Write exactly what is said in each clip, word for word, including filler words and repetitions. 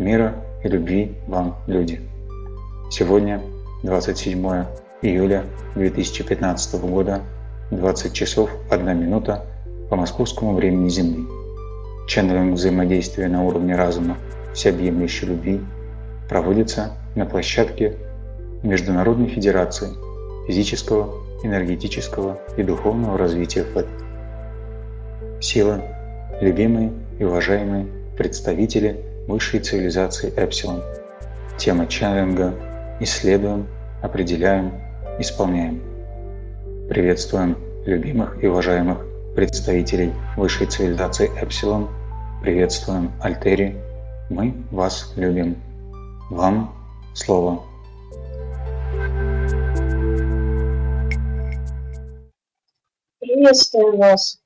Мира и любви вам, люди! Сегодня двадцать седьмое июля две тысячи пятнадцатого года, двадцать часов одна минута по московскому времени Земли. Ченнелинг взаимодействия на уровне разума всеобъемлющей любви проводится на площадке Международной Федерации физического, энергетического и духовного развития ФЭД. Сила, любимые и уважаемые представители высшей цивилизации Эпсилон. Тема ченнелинга «Исследуем, определяем, исполняем». Приветствуем любимых и уважаемых представителей высшей цивилизации Эпсилон. Приветствуем Альтери. Мы вас любим. Вам слово. Приветствуем вас.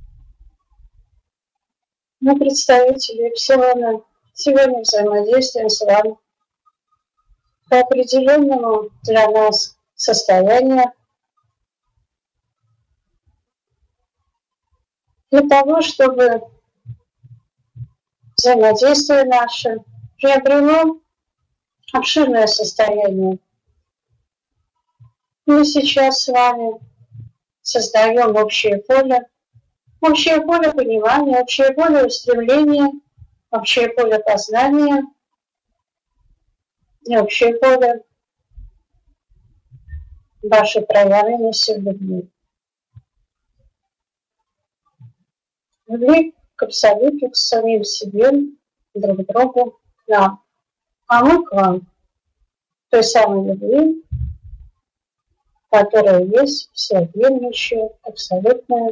Мы, представители Эпсилона, сегодня взаимодействуем с вами по определенному для нас состоянию, для того, чтобы взаимодействие наше приобрело обширное состояние. Мы сейчас с вами создаем общее поле, общее поле понимания, общее поле устремления, общее поле познания и общее поле вашей проявленности в любви. Любви к Абсолюту, к самим себе, друг другу, к нам. А мы к вам. Той самой любви, которая есть всеобъемлющая, абсолютная,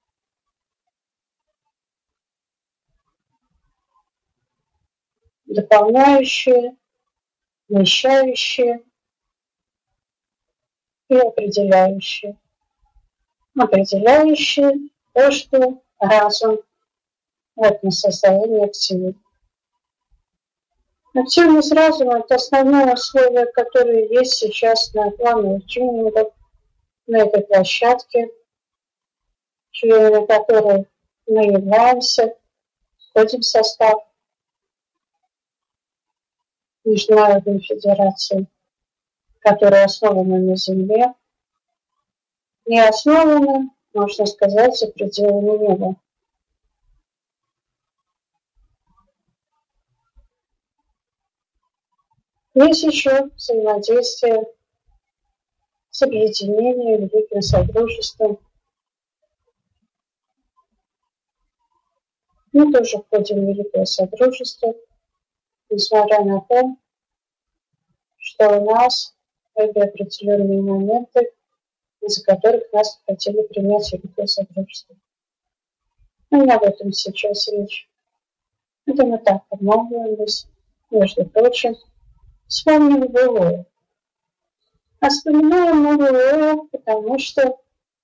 дополняющая, вмещающая и определяющая. Определяющая то, что разум в этом состоянии активен. Активность разума – это основное условие, которое есть сейчас на плане тюнинга, на этой площадке, членами которой мы являемся, входим в состав Международной Федерации, которая основана на Земле, и основана, можно сказать, за пределами неба. Есть еще взаимодействие с объединением, великим содружеством. Мы тоже входим в великое содружество, несмотря на то, что у нас были определенные моменты, из-за которых нас хотели принять великое содружество. Но не об этом сейчас речь. Это мы так обманывались, между прочим. Вспомним былое. А вспоминаем мы былое, потому что,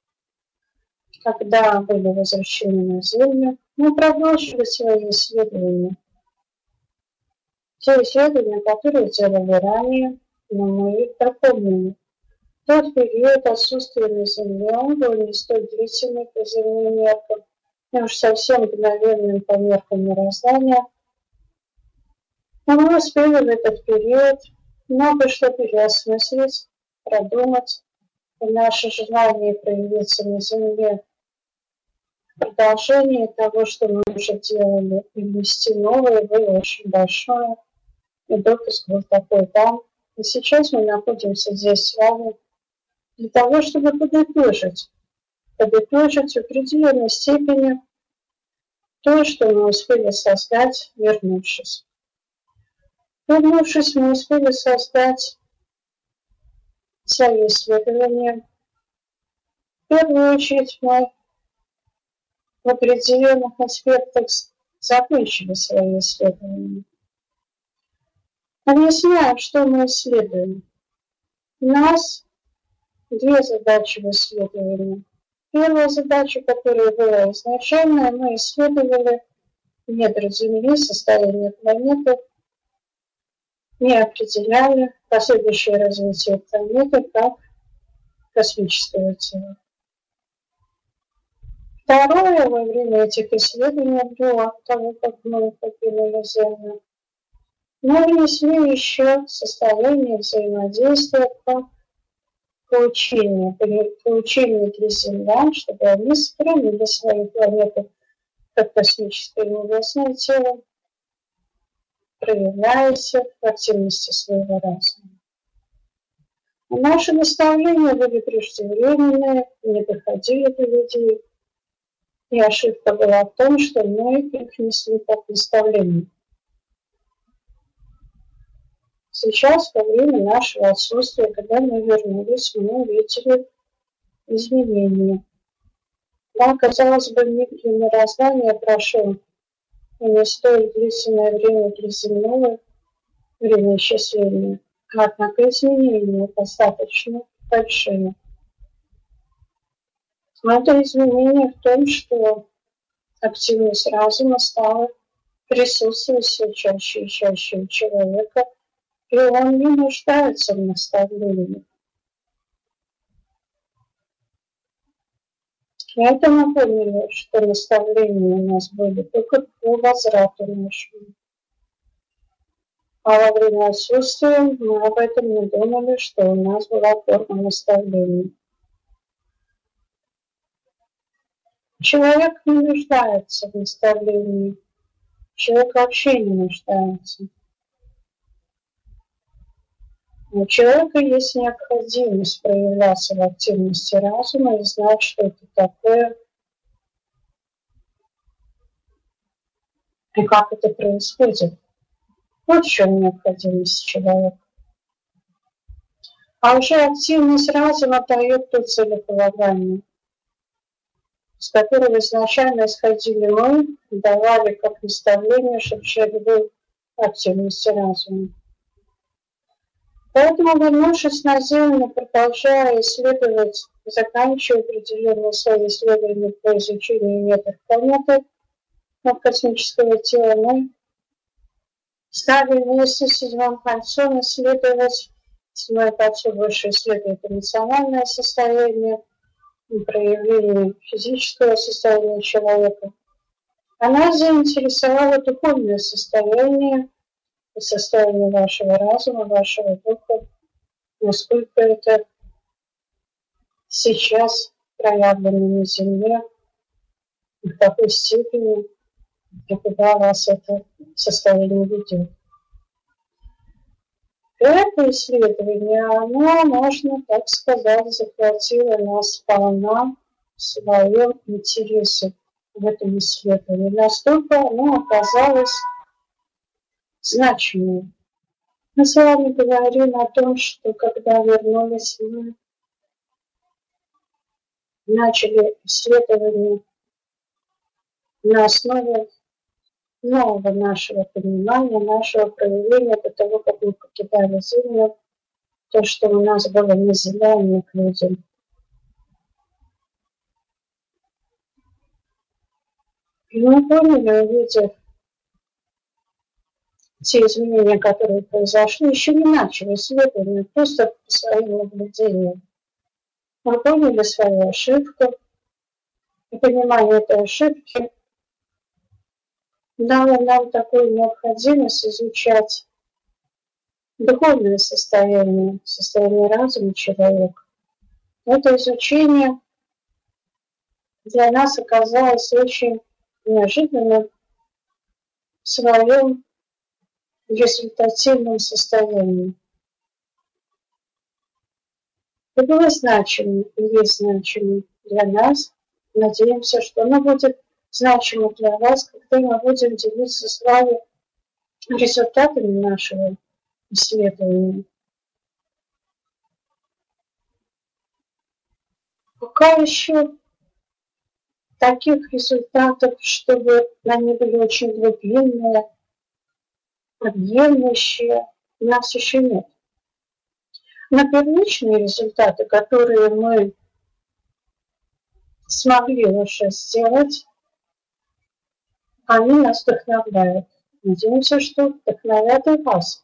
когда были возвращены на Землю, мы продолжили свои исследования. Те исследования, которые делали ранее, но мы их пропомнили. Тот период отсутствия на Земле, он был не столь длительный по земным меркам, и уж совсем мгновенным по меркам мироздания. Но мы успели в этот период много что переосмыслить, продумать, и наше желание проявиться на Земле в продолжении того, что мы уже делали, и внести новое, было очень большое, и допуск был такой там. И сейчас мы находимся здесь с вами для того, чтобы подытожить, подытожить в определенной степени то, что мы успели создать, вернувшись. Вернувшись, мы успели создать свои исследования. В первую очередь мы в определенных аспектах закончили свои исследования. Объясняем, что мы исследуем. У нас две задачи в исследовании. Первая задача, которая была изначальная, мы исследовали недра Земли, состояние планеты, не определяли последующее развитие планеты как космического тела. Второе, во время этих исследований, до того, как мы покинули Землю, Мы внесли еще состояние взаимодействия по получению, получению для землян, чтобы они сохранили свою планету как космическое небесное тело, проявляясь в активности своего разума. Наши наставления были преждевременные, не доходили до людей, и ошибка была в том, что мы их несли как наставление. Сейчас, во время нашего отсутствия, когда мы вернулись, мы увидели изменения. Да, казалось бы, мир мироздания прошел, и не столь длительное время для земного время исчисления, однако изменения достаточно большие. Это изменение в том, что активность разума стала присутствовать все чаще и чаще у человека, и он не нуждается в наставлении. Это напомнило, что наставления у нас были только по возврату нашему. А во время отсутствия мы об этом не думали, что у нас была форма наставления. Человек не нуждается в наставлении. Человек вообще не нуждается. У человека есть необходимость проявляться в активности разума и знать, что это такое и как это происходит. Вот в чем необходимость человека. А уже активность разума дает то целеполагание, с которого изначально исходили мы, давали как наставление, чтобы человек был в активности разума. Поэтому, вернувшись на Землю, продолжая исследовать, заканчивая определенные свои исследования по изучению методов планеты от космического тела, мы стали вместе с седьмым кольцом исследовать. Седьмое кольцо больше исследует эмоциональное состояние, проявление физического состояния человека. А нас заинтересовало духовное состояние, состояние вашего разума, вашего духа, насколько это сейчас проявлено на Земле, в какой степени и куда вас это состояние ведет. Это исследование, оно, можно так сказать, захватило нас сполна в своем интересе в этом исследовании. Настолько оно оказалось значимым. Мы с вами говорим о том, что когда вернулись, мы начали исследование на основе нового нашего понимания, нашего проявления до того, как мы покидали Землю, то, что у нас было незеление к людям. И мы поняли, увидев те изменения, которые произошли, еще не начали исследование, просто по своим наблюдениям. Мы поняли свою ошибку, и понимание этой ошибки дало нам такую необходимость изучать духовное состояние, состояние разума человека. Это изучение для нас оказалось очень неожиданным в своем результативном состоянии. Это было значимым и есть значимым для нас. Надеемся, что оно будет значимо для вас, когда мы будем делиться с вами результатами нашего исследования. Пока еще таких результатов, чтобы они были очень глубинные, объемлющие, у нас еще нет. Но первичные результаты, которые мы смогли уже сделать, они нас вдохновляют. Надеемся, что вдохновят и вас.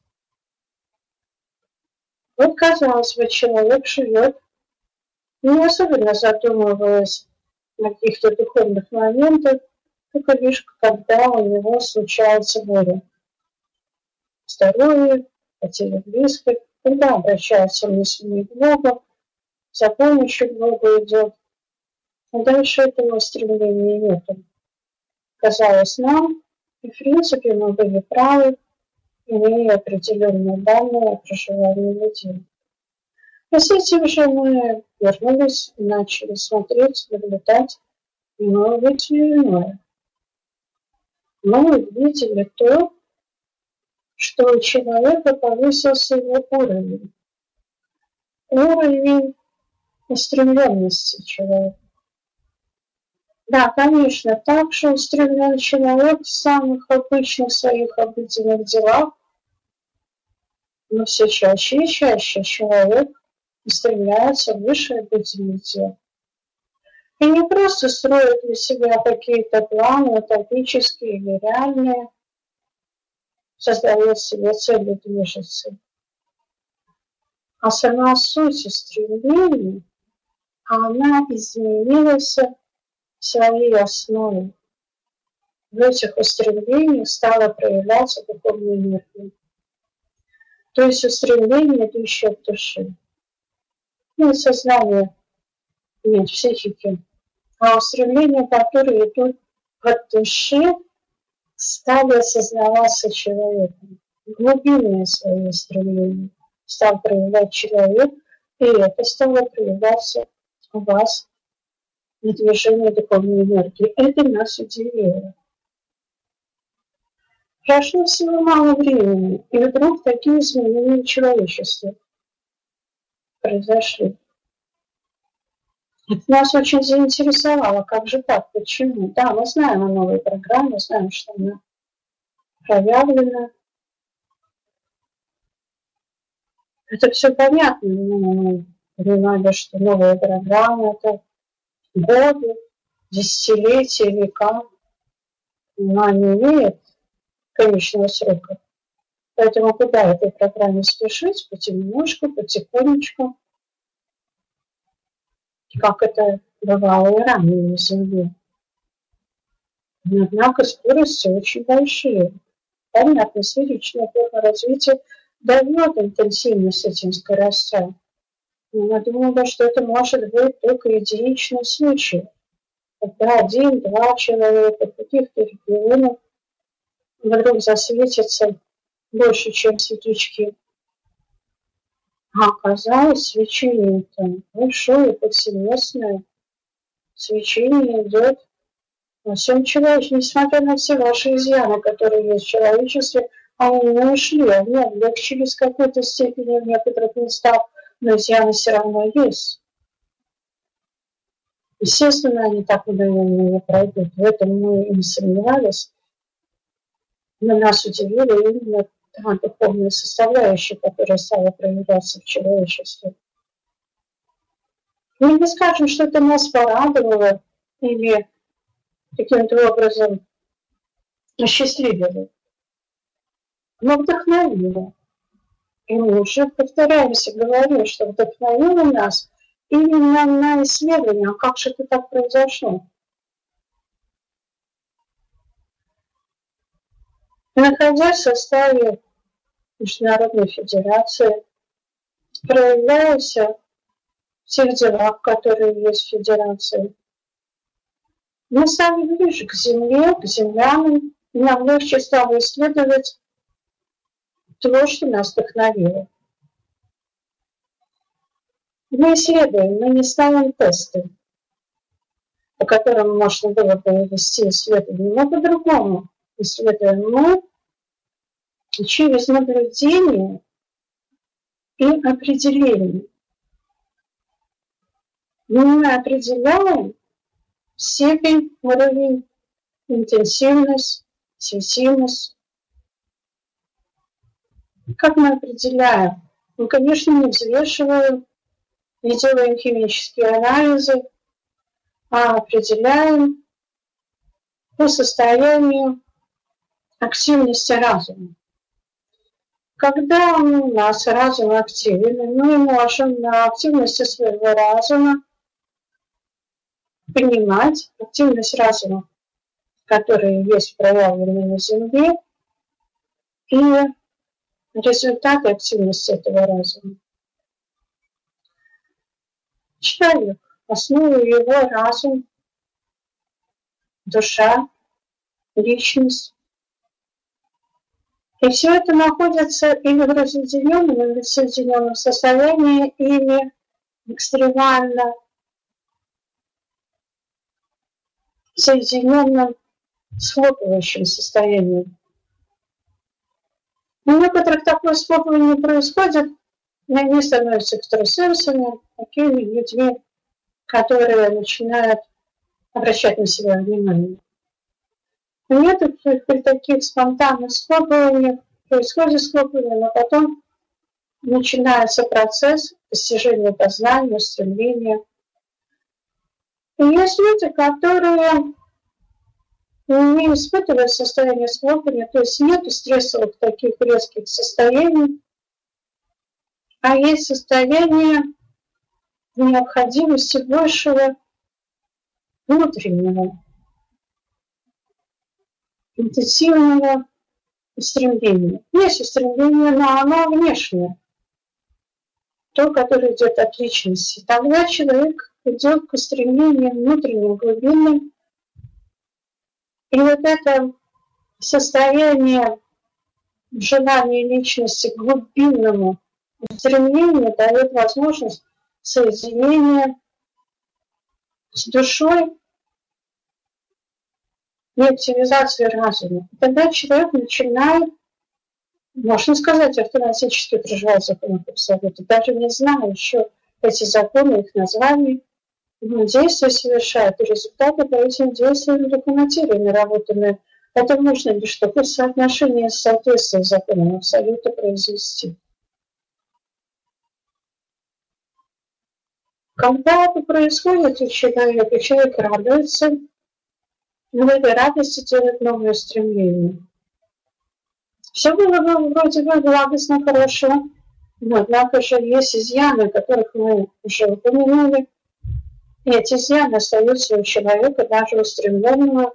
Вот, казалось бы, человек живет, не особенно задумываясь на каких-то духовных моментах, только лишь когда у него случается буря. здоровья, потери близких, когда обращаются мыслями к Богу, за помощью к Богу идет. А дальше этого стремления нет. Казалось нам, и в принципе мы были правы, имея определенные данные о проживании людей. А с этим же мы вернулись и начали смотреть, наблюдать, и мы увидели иное. Мы увидели то, что у человека повысился его уровень. Уровень устремленности человека. Да, конечно, также устремлен человек в самых обычных своих обыденных делах, но все чаще и чаще человек устремляется выше обыденных дел. И не просто строит для себя какие-то планы утопические или реальные, создает себе цели, движется. А сама суть устремления, она изменилась в своей основе. В этих устремлениях стала проявляться духовная энергия. То есть устремление, идущее от души. Не сознание, нет психики, а устремления, которые идут от души, стали осознаваться человеком. Глубинные свои устремления стал проявлять человек, и это стало проявляться у вас на движении духовной энергии. Это нас удивило. Прошло всего мало времени, и вдруг такие изменения человечества произошли. Это нас очень заинтересовало. Как же так? Почему? Да, мы знаем о новой программе, знаем, что она проявлена. Это все понятно. Мы понимали, что новая программа – это годы, десятилетия, века. Она не имеет конечного срока. Поэтому куда этой программе спешить? Потихонечку, потихонечку. Как это бывало и ранее на Земле. Но, однако скорости очень большие. Понятно, сферичная форма развития дает интенсивность этим скоростям. Но я думала, что это может быть только единичный случай. Когда один-два человека в каких-то регионах вдруг засветится больше, чем светлячки. А оказалось, свечение там большое, повсеместное. Свечение идет во всем человечестве, несмотря на все ваши изъяны, которые есть в человечестве, они не ушли, они облегчились в какой-то степени в некоторых местах, но изъяны все равно есть. Естественно, они так мгновенно не пройдут. В этом мы и не сомневались. Но нас удивила именно та духовная составляющая, которая стала проявляться в человечестве. Мы не скажем, что это нас порадовало или каким-то образом осчастливило, но вдохновило. И мы уже повторяемся, говорим, что вдохновило нас именно на исследование, а как же это так произошло. Находясь в составе Международной Федерации, проявляясь в тех делах, которые есть в Федерации, мы стали ближе к Земле, к землянам, и нам легче стало исследовать то, что нас вдохновило. Мы исследуем, мы не ставим тесты, по которым можно было бы вести исследование, но по-другому исследуем мы через наблюдение и определение. Мы определяем степень, уровень, интенсивность, светимость. Как мы определяем? Мы, конечно, не взвешиваем, не делаем химические анализы, а определяем по состоянию активности разума. Когда у нас разум активен, мы можем на активности своего разума понимать активность разума, которая есть проявлена на Земле, и результаты активности этого разума. Человек, основа его разум, душа, личность. И все это находится или в разъединенном, или в соединенном состоянии, или экстремально соединенном схлопывающем состоянии. У некоторых такое схлопывание происходит, и они становятся экстрасенсами, такими людьми, которые начинают обращать на себя внимание. У некоторых при таких спонтанных схлопываниях происходит схлопывание, но потом начинается процесс достижения познания, устремления. И есть люди, которые не испытывают состояние схлопывания, то есть нет стрессовых таких резких состояний, а есть состояние необходимости большего внутреннего, интенсивного устремления. Есть устремление, но оно внешнее, то, которое идет от личности. Тогда человек идет к устремлению внутренним, глубинным. И вот это состояние желания личности к глубинному устремлению дает возможность соединения с душой и активизации разума. И тогда человек начинает, можно сказать, автоматически проживать законы абсолюта, даже не зная еще эти законы, их названий, но действия совершают, и результаты по этим действиям только материи наработанные. Это нужно лишь чтобы соотношение соответствия законам абсолюта произвести. Когда это происходит у человека, человек радуется, но в этой радости делает новые стремления. Все было бы вроде бы благостно, хорошо, но однако же есть изъяны, о которых мы уже упомянули. И эти изъяны остаются у человека, даже устремленного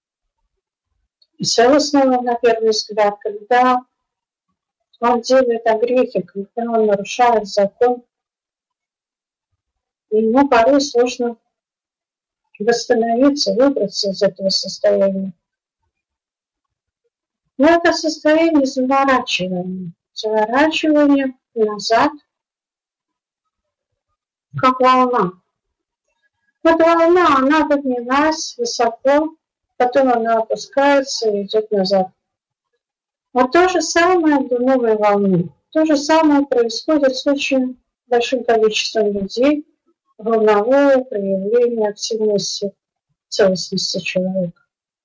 и целостного, на первый взгляд, когда он делает огрехи, когда он нарушает закон, и ему порой сложно восстановиться, выбраться из этого состояния. Но это состояние заворачивания, заворачивания назад, как волна. Вот волна, она поднялась высоко, потом она опускается и идет назад. Вот то же самое до новой волны. То же самое происходит с очень большим количеством людей, волновое проявление активности, целостности человека.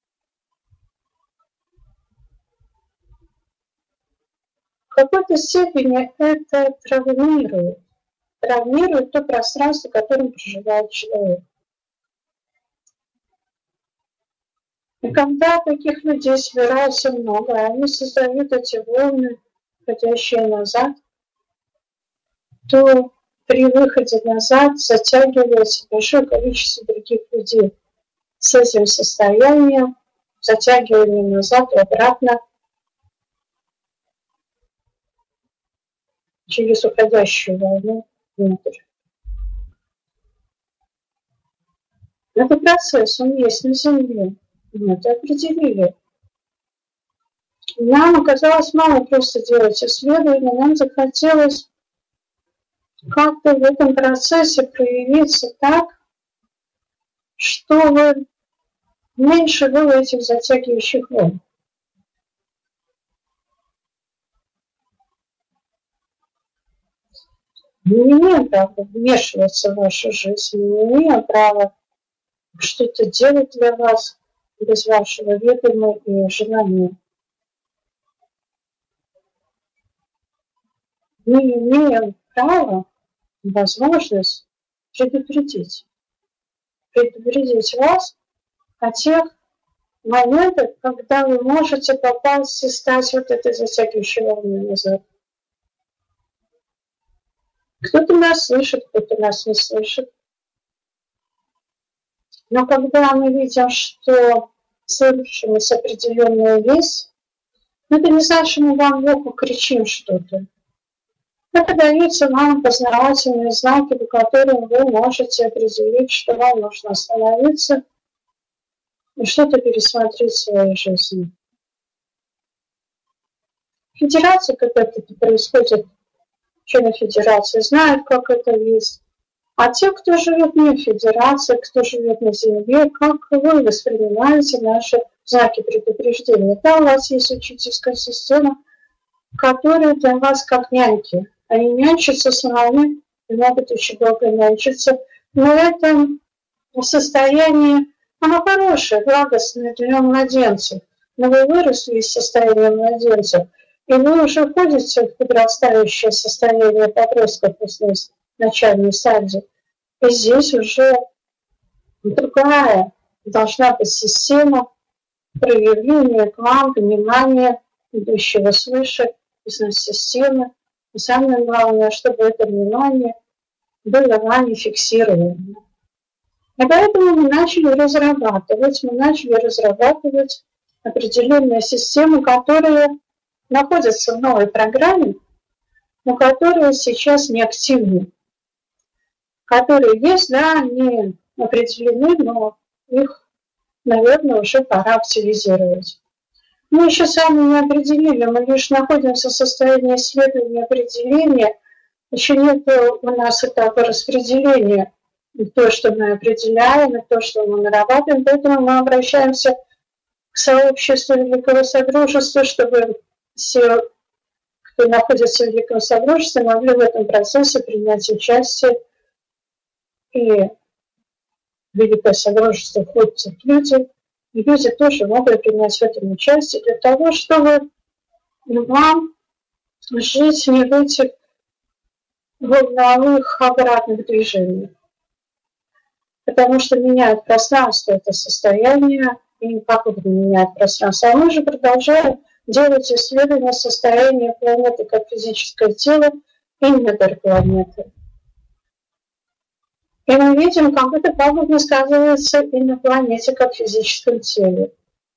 В какой-то степени это травмирует. Травмирует то пространство, в котором проживает человек. И когда таких людей собирается много, они создают эти волны, ходящие назад, то при выходе назад затягивается большое количество других людей с этим состоянием, затягиванием назад и обратно через уходящую волну внутрь. Это процесс, он есть на Земле. Мы это определили. Нам оказалось мало просто делать исследования, нам захотелось как-то в этом процессе проявиться так, чтобы меньше было этих затягивающих волн. Мы не имеем права вмешиваться в вашу жизнь, мы не имеем права что-то делать для вас без вашего ведома и желания. Мы имеем право, возможность предупредить. Предупредить вас о тех моментах, когда вы можете попасть и стать вот этой затягивающей волной назад. Кто-то нас слышит, кто-то нас не слышит. Но когда мы видим, что слышимость определенная есть, Но это не значит, что мы вам в ухо кричим что-то. Это даются вам познавательные знаки, по которым вы можете определить, что вам нужно остановиться и что-то пересмотреть в своей жизни. Федерация, как это происходит, члены федерации знают, как это есть. А те, кто живет не в федерации, кто живет на земле, как вы воспринимаете наши знаки предупреждения? Да, у вас есть учительская система, которая для вас как няньки. Они нянчатся с вами и могут очень долго нянчиться. Но это состояние, оно хорошее, благостное для младенцев. Но вы выросли из состояния младенца, и вы уже входите в подрастающее состояние подростков, если начальной стадии. И здесь уже другая должна быть система проявления к вам, внимания, идущего свыше, бизнес-системы. И самое главное, чтобы это внимание было вами фиксировано. И поэтому мы начали разрабатывать, мы начали разрабатывать определенные системы, которые находятся в новой программе, но которые сейчас не активны. Которые есть, да, они определены, но их, наверное, уже пора активизировать. Мы еще сами не определили, мы лишь находимся в состоянии исследования определения, еще нет у нас этапа распределения. И то, что мы определяем, и то, что мы нарабатываем, поэтому мы обращаемся к сообществу Великого Содружества, чтобы все, кто находится в Великом Содружестве, могли в этом процессе принять участие. И Великое Содружество входит в люди, и люди тоже могут принять в этом участие для того, чтобы вам жить не в этих волновых обратных движениях. Потому что меняет пространство это состояние, и как это меняет пространство. А мы же продолжаем делать исследования состояния планеты как физическое тело и недр планеты. И мы видим, как это пагубно сказывается и на планете как физическом теле.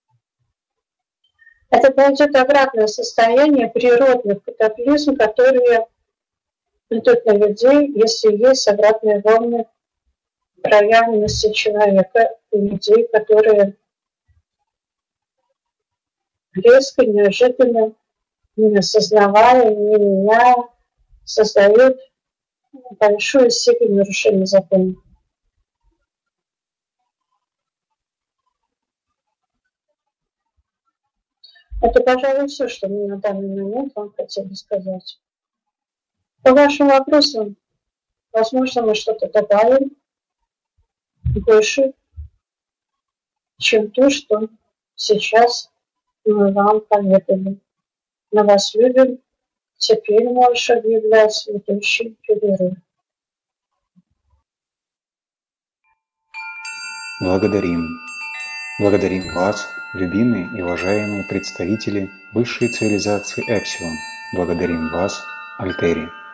Это пойдет обратное состояние природных катаклизм, которые идут на людей, если есть обратные волны проявленности человека и людей, которые резко, неожиданно, не осознавая, не меняя, создают большую степень нарушения закона. Это, пожалуй, все, что мы на данный момент вам хотели сказать. По вашим вопросам, возможно, мы что-то добавим больше, чем то, что сейчас мы вам поведали. Мы вас любим. Теперь можешь объявлять ведущий перерыв. Благодарим. Благодарим вас, любимые и уважаемые представители высшей цивилизации Эпсилон. Благодарим вас, Альтери.